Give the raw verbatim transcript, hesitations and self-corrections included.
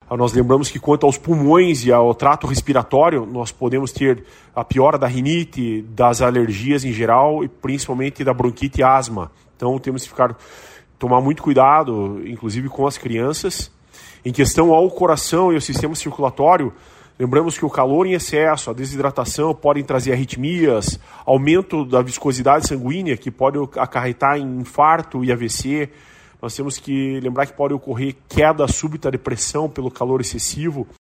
Nós lembramos que quanto aos pulmões e ao trato respiratório, nós podemos ter a piora da rinite, das alergias em geral e principalmente da bronquite e asma. Então temos que ficar, tomar muito cuidado, inclusive com as crianças. Em questão ao coração e ao sistema circulatório, lembramos que o calor em excesso, a desidratação podem trazer arritmias, aumento da viscosidade sanguínea, que pode acarretar em infarto e A V C. Nós temos que lembrar que pode ocorrer queda súbita de pressão pelo calor excessivo.